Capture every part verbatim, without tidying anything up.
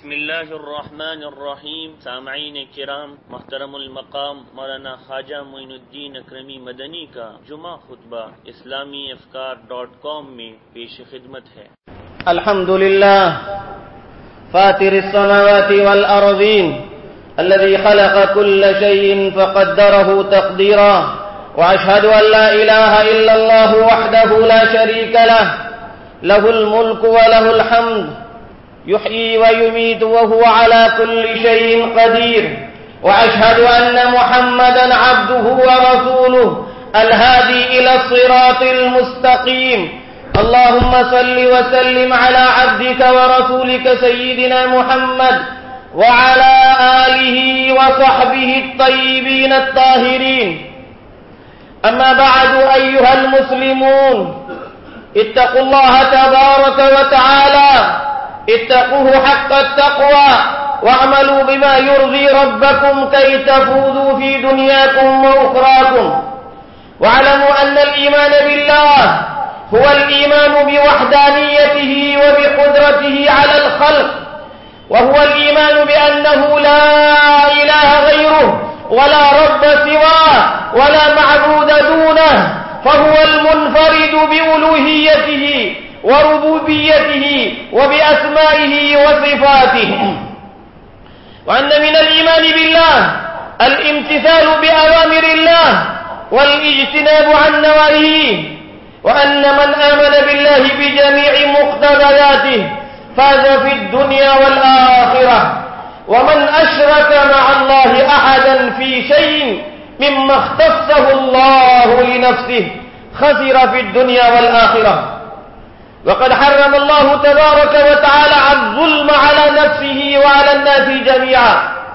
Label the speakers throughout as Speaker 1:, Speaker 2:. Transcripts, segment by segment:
Speaker 1: بسم اللہ الرحمن الرحیم. سامعین کرام، محترم المقام مولانا خواجہ معین الدین اکرمی مدنی کا جمعہ خطبہ اسلامی افکار ڈاٹ کام میں پیش خدمت ہے.
Speaker 2: الحمدللہ فاطر السماوات والارضین الذي خلق كل شيء فقدره تقديرا، واشهد ان لا اله الا الله وحده لا شريك له له الملك وله الحمد يحيي ويميت وهو على كل شيء قدير، واشهد ان محمدا عبده ورسوله الهادي الى الصراط المستقيم. اللهم صل وسلم على عبدك ورسولك سيدنا محمد وعلى آله وصحبه الطيبين الطاهرين. أما بعد أيها المسلمون، اتقوا الله تبارك وتعالى، اتقوه حق التقوى، واعملوا بما يرضي ربكم كي تفوزوا في دنياكم وأخراكم. واعلموا أن الإيمان بالله هو الإيمان بوحدانيته وبقدرته على الخلق، وهو الإيمان بأنه لا إله غيره ولا رب سواه ولا معبود دونه، فهو المنفرد بألوهيته وربوبيته وبأسمائه وصفاته. وأن من الإيمان بالله الامتثال بأوامر الله والاجتناب عن نواهيه، وأن من آمن بالله بجميع مقتضياته فاز في الدنيا والآخرة، ومن أشرك مع الله أحدا في شيء مما اختصه الله لنفسه خسر في الدنيا والآخرة. وقد حرم الله تبارك وتعالى الظلم على نفسه وعلى الناس جميعا.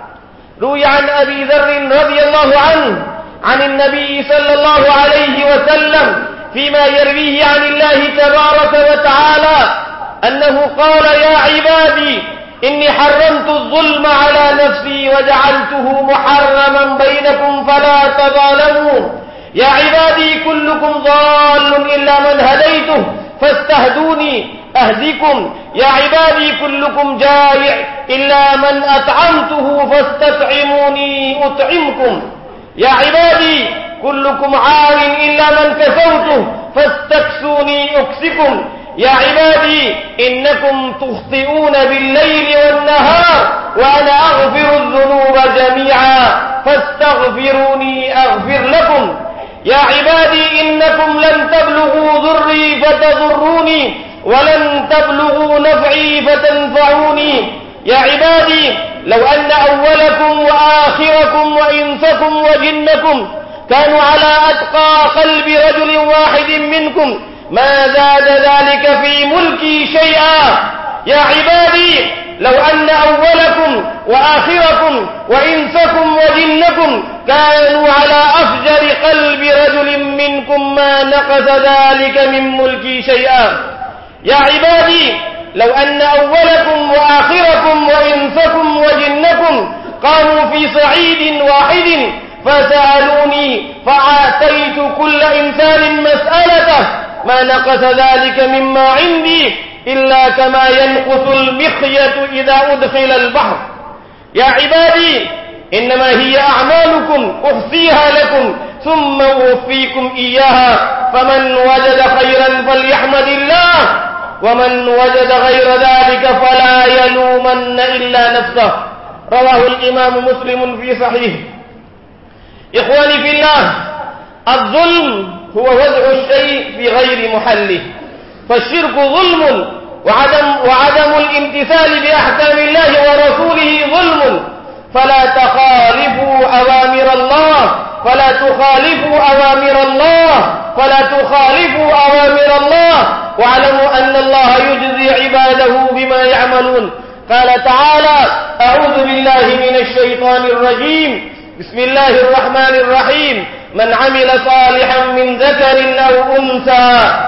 Speaker 2: روي عن أبي ذر رضي الله عنه عن النبي صلى الله عليه وسلم فيما يرويه عن الله تبارك وتعالى أنه قال: يا عبادي إني حرمت الظلم على نفسي وجعلته محرما بينكم فلا تظالموا. يا عبادي كلكم ضال إلا من هديته فاستهدوني أهدكم. يا عبادي كلكم جائع إلا من أطعمته فاستطعموني أطعمكم. يا عبادي كلكم عار إلا من كسوته فاستكسوني أكسكم. يا عبادي إنكم تخطئون بالليل والنهار وأنا أغفر الذنوب جميعا فاستغفروني أغفر لكم. يا عبادي إنكم لن تبلغوا ضري فتضروني ولن تبلغوا نفعي فتنفعوني. يا عبادي لو أن أولكم وآخركم وإنسكم وجنكم كانوا على أتقى قلب رجل واحد منكم ما زاد ذلك في ملكي شيئا. يا عبادي لو أن أولكم وآخركم وإنسكم وجنكم كانوا على أفجر قلب رجل منكم ما نقص ذلك من ملكي شيئا. يا عبادي لو أن أولكم وآخركم وإنسكم وجنكم قاموا في صعيد واحد فسألوني فآتيت كل إنسان مسألته ما نقص ذلك مما عندي إلا كما ينقص المخيط إذا أدخل البحر. يا عبادي إنما هي أعمالكم أحصيها لكم ثم أوفيكم إياها، فمن وجد خيرا فليحمد الله، ومن وجد غير ذلك فلا يلومن إلا نفسه. رواه الإمام مسلم في صحيح. إخواني في الله، الظلم هو وضع الشيء في غير محله، فالشرك ظلم، وعدم, وعدم الامتثال بأحكام الله ورسوله ظلم. فلا تخالفوا أوامر الله فلا تخالفوا أوامر الله فلا تخالفوا أوامر الله واعلموا أن الله يجزي عباده بما يعملون. قال تعالى: أعوذ بالله من الشيطان الرجيم، بسم الله الرحمن الرحيم. من عمل صالحا من ذكر أو أنثى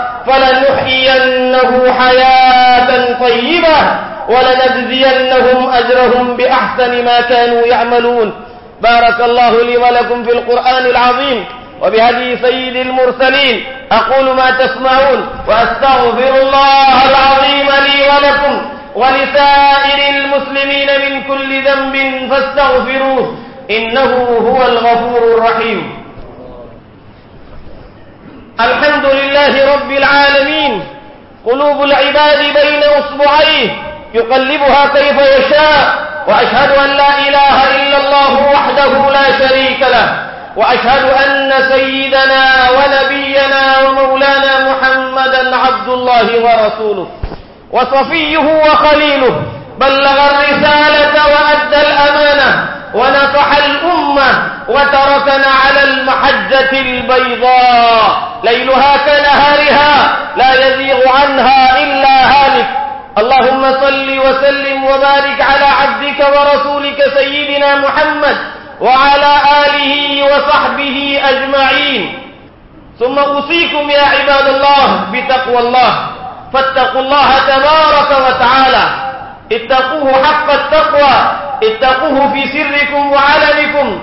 Speaker 2: فلنحيينه حياة طيبة ولنجزينهم أجرهم بأحسن ما كانوا يعملون. بارك الله لي ولكم في القرآن العظيم وبهدي سيد المرسلين. أقول ما تسمعون وأستغفر الله العظيم لي ولكم ولسائر المسلمين كل ذنب فاستغفروه إنه هو الغفور الرحيم. الحمد لله رب العالمين. قلوب العباد بين أصبعيه يقلبها كيف يشاء، وأشهد أن لا إله إلا الله وحده لا شريك له، وأشهد أن سيدنا ونبينا ومولانا محمدا عبد الله ورسوله وصفيه وخليله، بلغ الرسالة وأدى الأمانة ونصح الأمة وتركنا على المحجة البيضاء ليلها كنهارها لا يزيغ عنها إلا هالك. اللهم صل وسلم وبارك على عبدك ورسولك سيدنا محمد وعلى آله وصحبه أجمعين. ثم أوصيكم يا عباد الله بتقوى الله، فاتقوا الله تبارك وتعالى، اتقوه حق التقوى، اتقوه في سركم وعلنكم.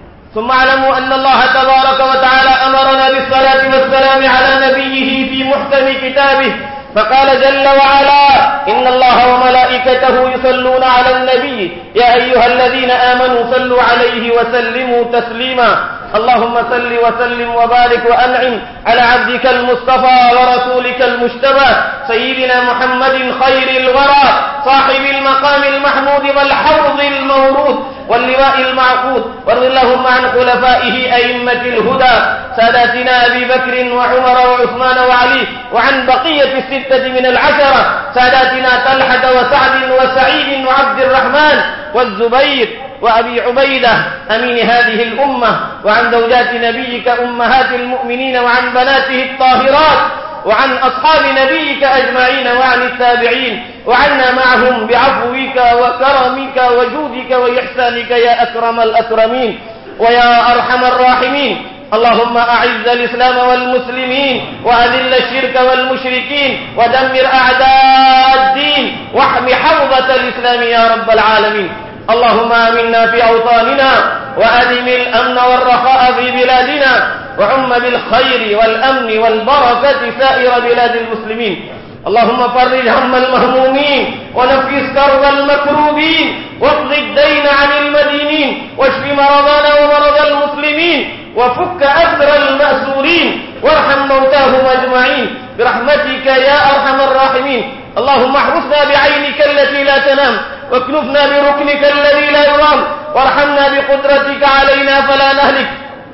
Speaker 2: ثم اعلموا أن الله تبارك وتعالى أمرنا بالصلاة والسلام على نبيه في محكم كتابه، فقال جل وعلا: إن الله وملائكته يصلون على النبي يا أيها الذين آمنوا صلوا عليه وسلموا تسليما. اللهم صل وسلم وبارك وأنعم على عبدك المصطفى ورسولك المجتبى سيدنا محمد خير الورى صاحب المقام المحمود والحوض المورود واللواء المعقود، وارض اللهم عن خلفائه أئمة الهدى ساداتنا أبي بكر وعمر وعثمان وعلي، وعن بقية الستة من العشرة ساداتنا طلحة وسعد وسعيد وعبد الرحمن والزبير وأبي عبيدة أمين هذه الأمة، وعن زوجات نبيك أمهات المؤمنين، وعن بناته الطاهرات، وعن أصحاب نبيك أجمعين، وعن التابعين، وعنا معهم بعفوك وكرمك وجودك وإحسانك يا أكرم الأكرمين ويا أرحم الراحمين. اللهم أعز الإسلام والمسلمين وأذل الشرك والمشركين ودمر أعداء الدين واحم حوضة الإسلام يا رب العالمين. اللهم آمنا في أوطاننا وأدم الأمن والرخاء في بلادنا، وعم بالخير والأمن والبركة سائر بلاد المسلمين. اللهم فرج هم المهمومين ونفس كرب المكروبين واقض الدين عن المدينين واشف مرضانا ومرضى المسلمين وفك أسر المأسورين وارحم موتاهم أجمعين برحمتك يا أرحم الراحمين. اللهم احرسنا بعينك التي لا تنام واكنفنا بركنك الذي لا يرام وارحمنا بقدرتك علينا فلا نهلك.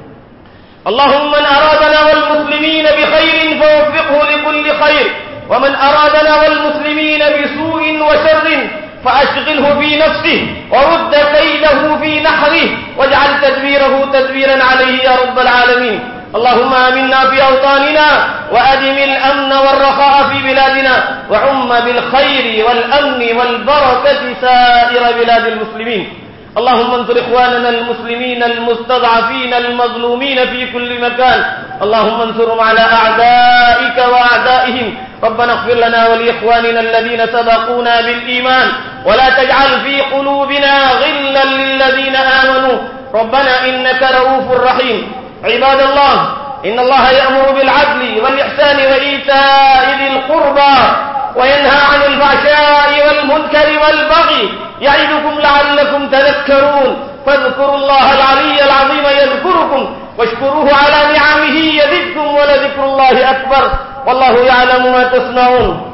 Speaker 2: اللهم من أرادنا والمسلمين بخير فوفقه لكل خير، ومن أرادنا والمسلمين بسوء وشر فأشغله في نفسه ورد كيده في نحره واجعل تدبيره تدبيرا عليه يا رب العالمين. اللهم آمنا في أوطاننا وأدم الأمن والرخاء في بلادنا وعم بالخير والأمن والبركة سائر بلاد المسلمين. اللهم انصر إخواننا المسلمين المستضعفين المظلومين في كل مكان، اللهم انصرهم على أعدائك وأعدائهم. ربنا اغفر لنا ولإخواننا الذين سبقونا بالإيمان ولا تجعل في قلوبنا غلا للذين آمنوا ربنا إنك رؤوف رحيم. عباد الله، إن الله يأمر بالعدل والإحسان وإيتاء ذي القربى وينهى عن الفحشاء والمنكر والبغي يعظكم لعلكم تذكرون. فاذكروا الله العلي العظيم يذكركم واشكروه على نعمه يزدكم ولذكر الله أكبر والله يعلم ما تصنعون.